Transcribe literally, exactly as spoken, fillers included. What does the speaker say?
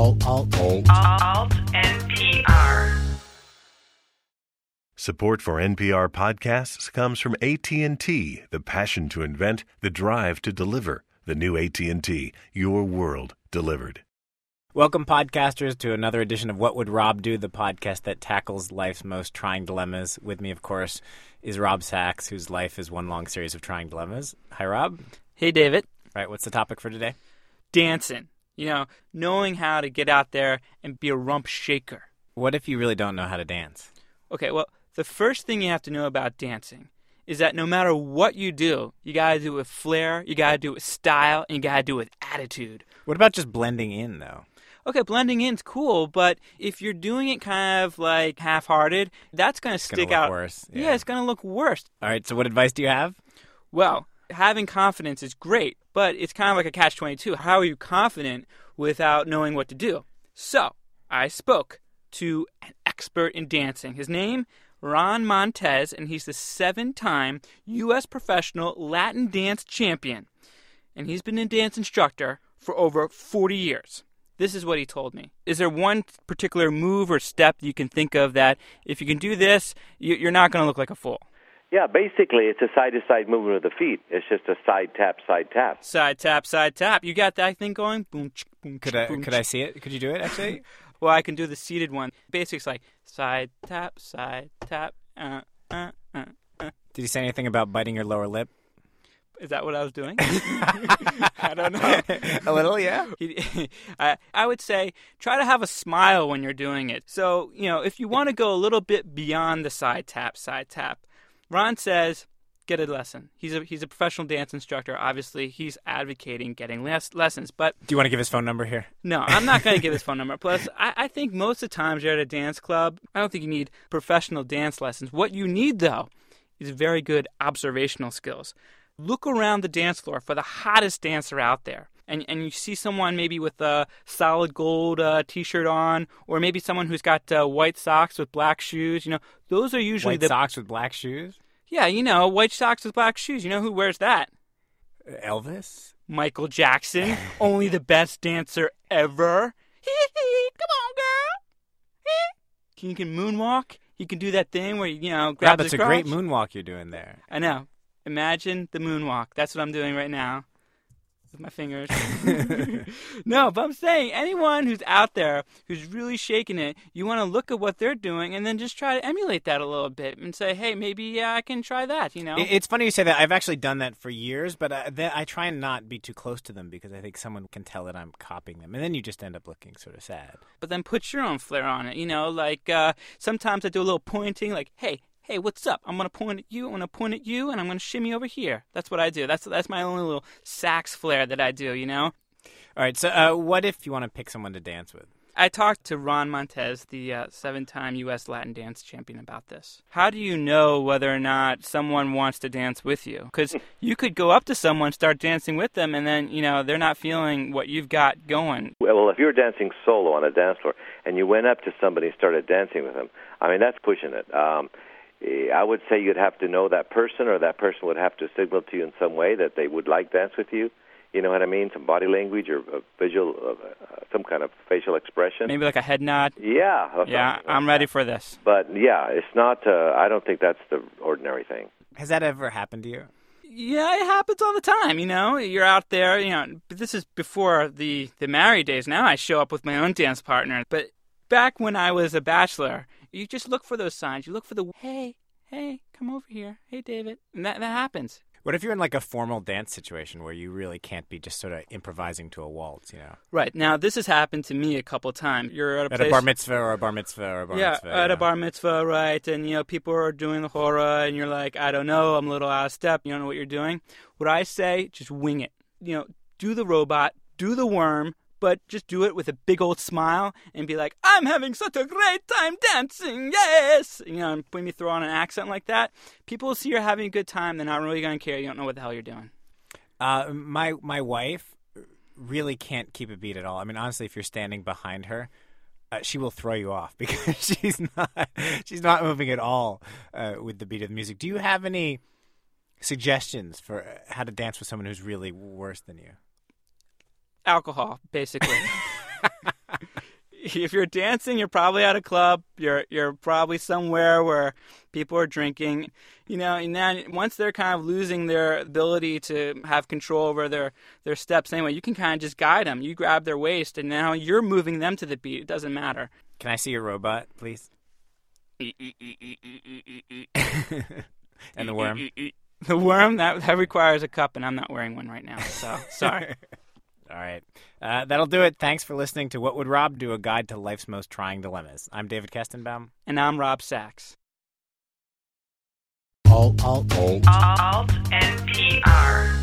Alt, alt, alt. Alt N P R. Support for N P R podcasts comes from A T and T, the passion to invent, the drive to deliver. The new A T and T, your world delivered. Welcome, podcasters, to another edition of What Would Rob Do, the podcast that tackles life's most trying dilemmas. With me, of course, is Rob Sachs, whose life is one long series of trying dilemmas. Hi, Rob. Hey, David. All right, what's the topic for today? Dancing. You know, knowing how to get out there and be a rump shaker. What if you really don't know how to dance? Okay, well, the first thing you have to know about dancing is that no matter what you do, you got to do it with flair, you got to do it with style, and you got to do it with attitude. What about just blending in, though? Okay, blending in's cool, but if you're doing it kind of like half-hearted, that's going to stick gonna look out. Worse. Yeah, yeah, it's going to look worse. All right, so what advice do you have? Well, having confidence is great, but it's kind of like a catch twenty-two. How are you confident without knowing what to do? So, I spoke to an expert in dancing. His name, Ron Montez, and he's the seven-time U S professional Latin dance champion. And he's been a dance instructor for over forty years. This is what he told me. Is there one particular move or step you can think of that if you can do this, you're not going to look like a fool? Yeah, basically it's a side-to-side movement of the feet. It's just a side tap, side tap. Side tap, side tap. You got that thing going? Boom, ch- boom, ch- Could I boom, could ch- I see it? Could you do it, actually? Well, I can do the seated one. Basically, it's like side tap, side tap, uh, uh, uh, uh. Did you say anything about biting your lower lip? Is that what I was doing? I don't know. A little, yeah. I, I would say try to have a smile when you're doing it. So, you know, if you want to go a little bit beyond the side tap, side tap, Ron says get a lesson. He's a he's a professional dance instructor. Obviously, he's advocating getting les- lessons. But do you want to give his phone number here? No, I'm not going to give his phone number. Plus, I, I think most of the times you're at a dance club, I don't think you need professional dance lessons. What you need, though, is very good observational skills. Look around the dance floor for the hottest dancer out there. And and you see someone maybe with a solid gold uh, T-shirt on, or maybe someone who's got uh, white socks with black shoes. You know, those are usually white the... socks with black shoes? Yeah, you know, white socks with black shoes. You know who wears that? Elvis? Michael Jackson. Only the best dancer ever. Come on, girl. He can moonwalk. He can do that thing where, you know, grabs yeah, his that's a crotch. great moonwalk you're doing there. I know. Imagine the moonwalk. That's what I'm doing right now with my fingers. No, but I'm saying anyone who's out there who's really shaking it, you want to look at what they're doing and then just try to emulate that a little bit and say, hey, maybe yeah, I can try that, you know? It's funny you say that. I've actually done that for years, but I, th- I try and not be too close to them because I think someone can tell that I'm copying them. And then you just end up looking sort of sad. But then put your own flair on it, you know? Like uh, sometimes I do a little pointing, like, hey, Hey, what's up? I'm going to point at you, I'm going to point at you, and I'm going to shimmy over here. That's what I do. That's that's my only little sax flair that I do, you know? All right, so uh, what if you want to pick someone to dance with? I talked to Ron Montez, the uh, seven-time U S Latin dance champion, about this. How do you know whether or not someone wants to dance with you? Because you could go up to someone, start dancing with them, and then, you know, they're not feeling what you've got going. Well, if you were dancing solo on a dance floor and you went up to somebody and started dancing with them, I mean, that's pushing it. Um I would say you'd have to know that person, or that person would have to signal to you in some way that they would like dance with you. You know what I mean? Some body language or uh, visual, uh, some kind of facial expression. Maybe like a head nod. Yeah. Yeah, like I'm that. ready for this. But, yeah, it's not, uh, I don't think that's the ordinary thing. Has that ever happened to you? Yeah, it happens all the time, you know. You're out there, you know, but this is before the, the married days. Now I show up with my own dance partner. But back when I was a bachelor, you just look for those signs. You look for the, hey, hey, come over here. Hey, David. And that, that happens. What if you're in like a formal dance situation where you really can't be just sort of improvising to a waltz, you know? Right. Now, this has happened to me a couple times. You're at a At place... a bar mitzvah or a bar mitzvah or a bar yeah, mitzvah. Yeah, at know? a bar mitzvah, right. And, you know, people are doing the hora, and you're like, I don't know, I'm a little out of step. You don't know what you're doing. What I say, just wing it. You know, do the robot, do the worm, but just do it with a big old smile and be like, I'm having such a great time dancing, yes! You know, and when you throw on an accent like that, people will see you're having a good time. They're not really going to care. You don't know what the hell you're doing. Uh, my my wife really can't keep a beat at all. I mean, honestly, if you're standing behind her, uh, she will throw you off because she's not she's not moving at all uh, with the beat of the music. Do you have any suggestions for how to dance with someone who's really worse than you? Alcohol, basically. if you're dancing, you're probably at a club. You're you're probably somewhere where people are drinking. You know, and then once they're kind of losing their ability to have control over their, their steps anyway, you can kind of just guide them. You grab their waist, and now you're moving them to the beat. It doesn't matter. Can I see your robot, please? And the worm? The worm, that, that requires a cup, and I'm not wearing one right now, so sorry. All right. Uh, that'll do it. Thanks for listening to What Would Rob Do? A Guide to Life's Most Trying Dilemmas. I'm David Kestenbaum. And I'm Rob Sachs. Alt, alt, alt. Alt N P R.